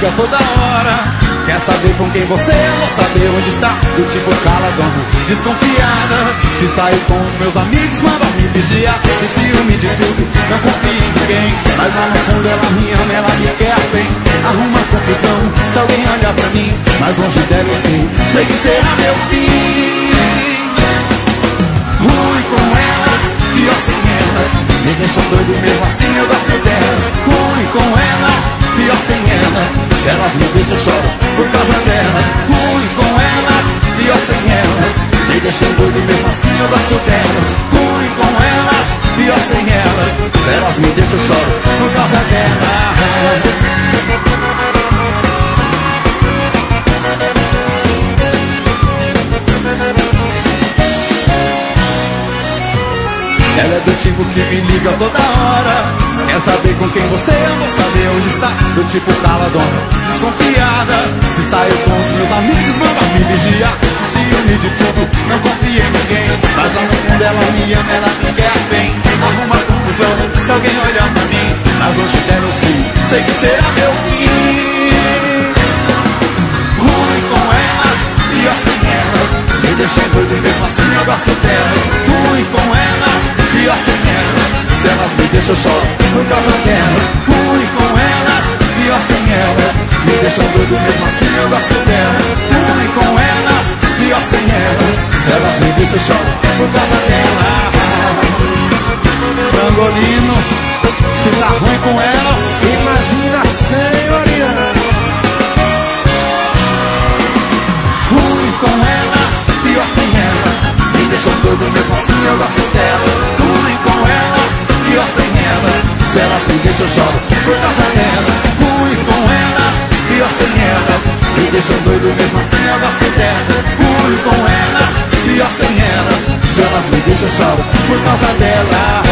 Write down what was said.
liga toda hora. Quer saber com quem você é, não saber onde está. Do tipo caladona, desconfiada. Se sair com os meus amigos, manda me vigiar. Tem ciúme de tudo, não confio em ninguém. Mas lá no fundo ela me ama, ela me quer bem. Arruma confusão, se alguém olhar pra mim. Mas longe dela eu sei que será meu fim. Ruim com elas, pior sem elas. Me deixam doido mesmo assim, eu gosto delas. Ruim com elas, pior sem elas. Se elas me deixam, eu choro por causa delas. Ruim com elas, pior sem elas. Me deixam doido mesmo assim, eu gosto delas. Ruim com elas, pior sem elas. Se elas me deixam, eu choro por causa delas. Ela é do tipo que me liga toda hora. Quer saber com quem você ama, saber onde está. Do tipo caladona, desconfiada. Se saiu com os meus amigos, manda me vigiar. Ciúme de tudo, não confia em ninguém. Mas lá no fundo ela me ama, ela me quer bem. Arruma confusão, se alguém olhar pra mim. Mas longe dela eu sei que será meu fim. Ruim com elas, pior sem elas. Me deixam doido mesmo assim, eu gosto delas. Ruim com elas, pior sem elas. Se elas me deixam, eu choro por causa delas. Ruim com elas, pior sem elas. Me deixam doido mesmo assim, eu gosto delas. Ruim com elas, pior sem elas. Se elas me deixam, eu choro por causa delas. Frangolino, se tá ruim com elas, imagina sem Oriana. Ruim com elas, pior sem elas. Me deixam doido mesmo assim, eu gosto delas. Ruim com elas, pior sem elas. Se elas me deixam, eu choro por causa delas. Ruim com elas, pior sem elas. Me deixam doido mesmo assim, eu gosto delas. Ruim com elas, pior sem elas. Se elas me deixam, eu choro por causa delas.